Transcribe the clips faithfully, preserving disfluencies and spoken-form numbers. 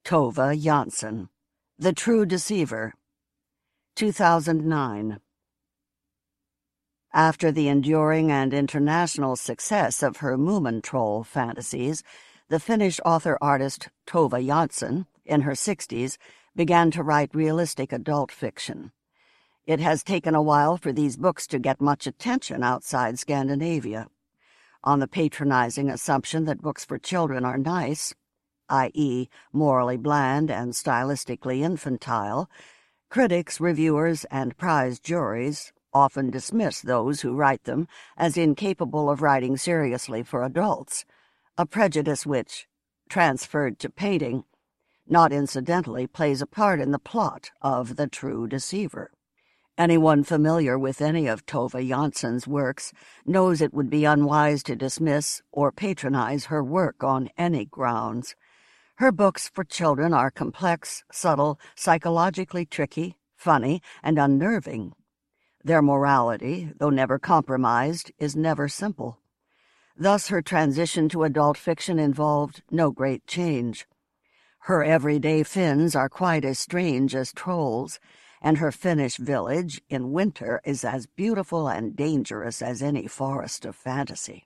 Tove Jansson, The True Deceiver, two thousand nine. After the enduring and international success of her Moomin-troll fantasies, the Finnish author-artist Tove Jansson, in her sixties, began to write realistic adult fiction. It has taken a while for these books to get much attention outside Scandinavia. On the patronizing assumption that books for children are nice, that is, morally bland and stylistically infantile, critics, reviewers, and prize juries often dismiss those who write them as incapable of writing seriously for adults, a prejudice which, transferred to painting, not incidentally plays a part in the plot of The True Deceiver. Anyone familiar with any of Tove Jansson's works knows it would be unwise to dismiss or patronize her work on any grounds. Her books for children are complex, subtle, psychologically tricky, funny, and unnerving. Their morality, though never compromised, is never simple. Thus her transition to adult fiction involved no great change. Her everyday Finns are quite as strange as trolls, and her Finnish village in winter is as beautiful and dangerous as any forest of fantasy.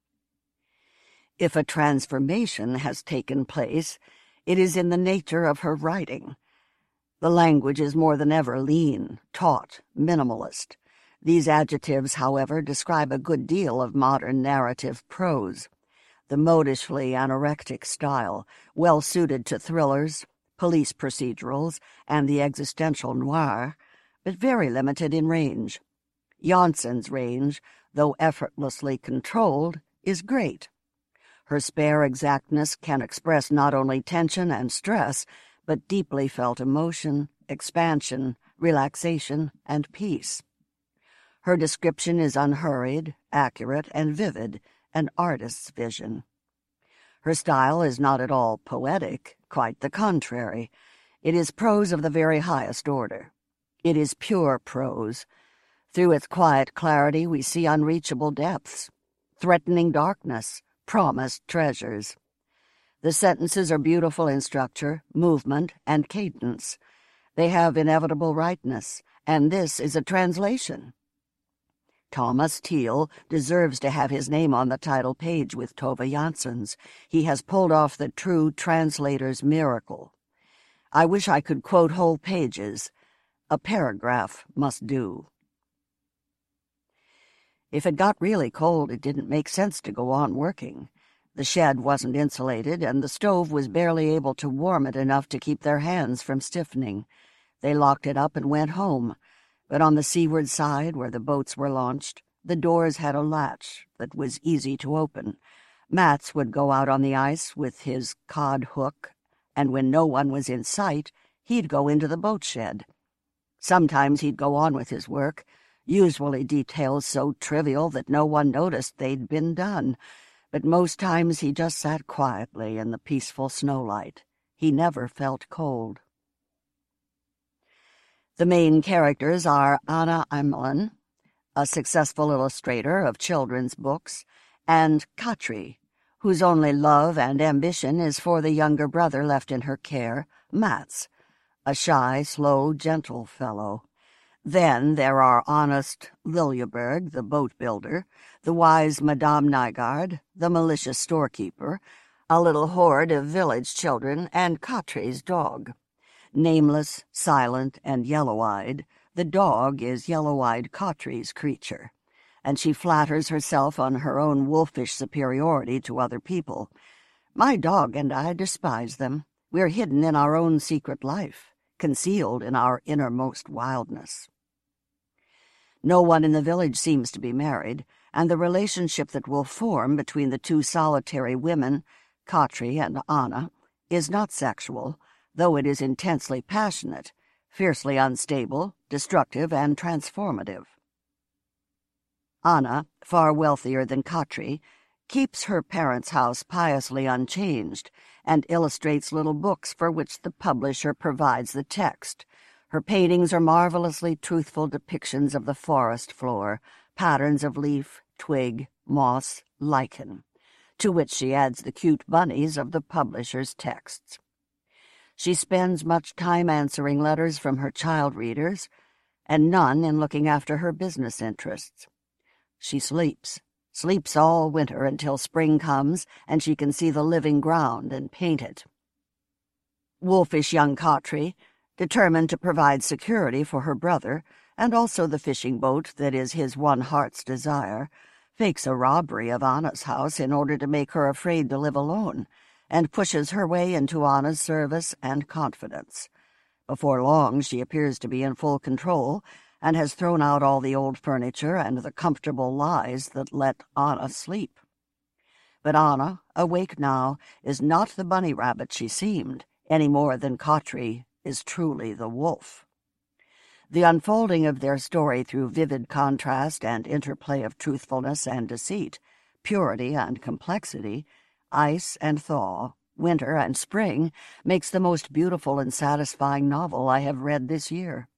If a transformation has taken place, it is in the nature of her writing. The language is more than ever lean, taut, minimalist. These adjectives, however, describe a good deal of modern narrative prose. The modishly anorectic style, well suited to thrillers, police procedurals, and the existential noir, but very limited in range. Jansson's range, though effortlessly controlled, is great. Her spare exactness can express not only tension and stress, but deeply felt emotion, expansion, relaxation, and peace. Her description is unhurried, accurate, and vivid, an artist's vision. Her style is not at all poetic, quite the contrary. It is prose of the very highest order. It is pure prose. Through its quiet clarity we see unreachable depths, threatening darkness, promised treasures. The sentences are beautiful in structure, movement, and cadence. They have inevitable rightness, and this is a translation. Thomas Teal deserves to have his name on the title page with Tove Jansson's. He has pulled off the true translator's miracle. I wish I could quote whole pages. A paragraph must do. If it got really cold, it didn't make sense to go on working. The shed wasn't insulated, and the stove was barely able to warm it enough to keep their hands from stiffening. They locked it up and went home, but on the seaward side, where the boats were launched, the doors had a latch that was easy to open. Mats would go out on the ice with his cod hook, and when no one was in sight, he'd go into the boat shed. Sometimes he'd go on with his work, usually details so trivial that no one noticed they'd been done, but most times he just sat quietly in the peaceful snowlight. He never felt cold. The main characters are Anna Amelin, a successful illustrator of children's books, and Katri, whose only love and ambition is for the younger brother left in her care, Mats, a shy, slow, gentle fellow. Then there are honest Liljeberg, the boat builder, the wise Madame Nygaard, the malicious storekeeper, a little horde of village children, and Katri's dog. Nameless, silent, and yellow-eyed, the dog is yellow-eyed Katri's creature, and she flatters herself on her own wolfish superiority to other people. My dog and I despise them. We're hidden in our own secret life, concealed in our innermost wildness. No one in the village seems to be married, and the relationship that will form between the two solitary women, Katri and Anna, is not sexual, though it is intensely passionate, fiercely unstable, destructive, and transformative. Anna, far wealthier than Katri, keeps her parents' house piously unchanged and illustrates little books for which the publisher provides the text. Her paintings are marvelously truthful depictions of the forest floor, patterns of leaf, twig, moss, lichen, to which she adds the cute bunnies of the publisher's texts. She spends much time answering letters from her child readers, and none in looking after her business interests. She sleeps, sleeps all winter until spring comes and she can see the living ground and paint it. Wolfish young Khatri, determined to provide security for her brother, and also the fishing boat that is his one heart's desire, fakes a robbery of Anna's house in order to make her afraid to live alone, and pushes her way into Anna's service and confidence. Before long she appears to be in full control, and has thrown out all the old furniture and the comfortable lies that let Anna sleep. But Anna, awake now, is not the bunny rabbit she seemed, any more than Khatri is truly the wolf. The unfolding of their story through vivid contrast and interplay of truthfulness and deceit, purity and complexity, ice and thaw, winter and spring, makes the most beautiful and satisfying novel I have read this year.